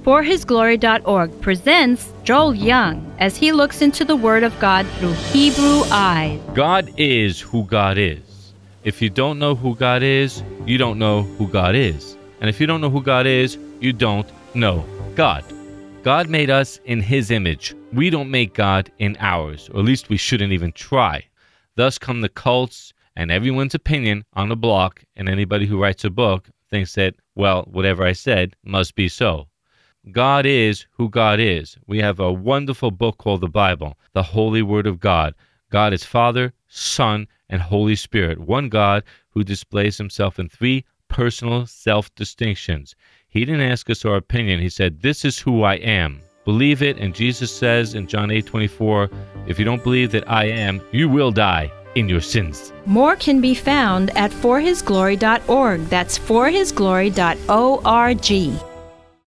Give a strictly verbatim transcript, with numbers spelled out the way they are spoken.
for his glory dot org presents Joel Young as he looks into the Word of God through Hebrew eyes. God is who God is. If you don't know who God is, you don't know who God is. And if you don't know who God is, you don't know God. God made us in His image. We don't make God in ours, or at least we shouldn't even try. Thus come the cults and everyone's opinion on the block, and anybody who writes a book thinks that, well, whatever I said must be so. God is who God is. We have a wonderful book called the Bible, the Holy Word of God. God is Father, Son, and Holy Spirit, one God who displays Himself in three personal self-distinctions. He didn't ask us our opinion. He said, this is who I am. Believe it, and Jesus says in John eight twenty-four, if you don't believe that I am, you will die in your sins. More can be found at for his glory dot org. That's for his glory dot org.